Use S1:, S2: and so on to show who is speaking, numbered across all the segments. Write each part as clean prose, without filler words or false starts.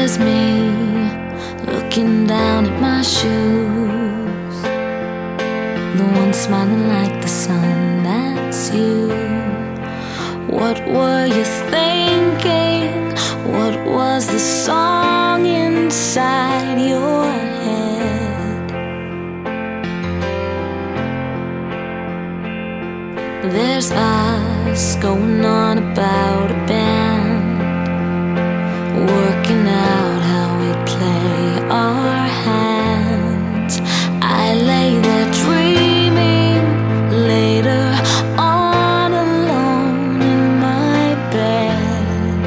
S1: There's me looking down at my shoes, the one smiling like the sun, that's you. What were you thinking? What was the song inside your head? There's us going on about a band, working out how we play our hands. I lay there dreaming later on alone in my bed.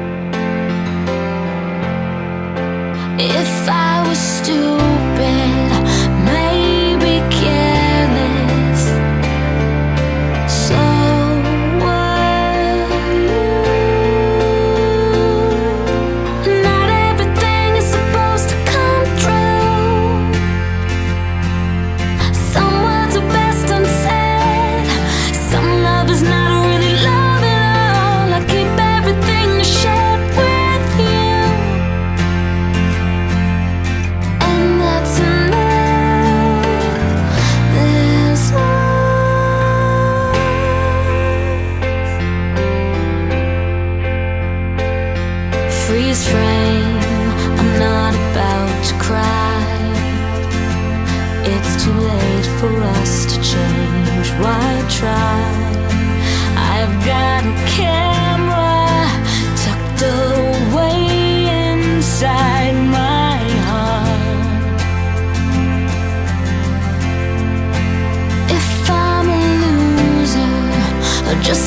S1: If I was stupid, maybe careless, so were you. Not everything is supposed to come true. Some words are best unsaid. Some love is not really love at all. I keep everything I shared with you, and that's enough. There's us. Freeze frame, I'm not about to cry. It's too late for us to change. Why try? I've got a camera tucked away inside my heart. If I'm a loser or just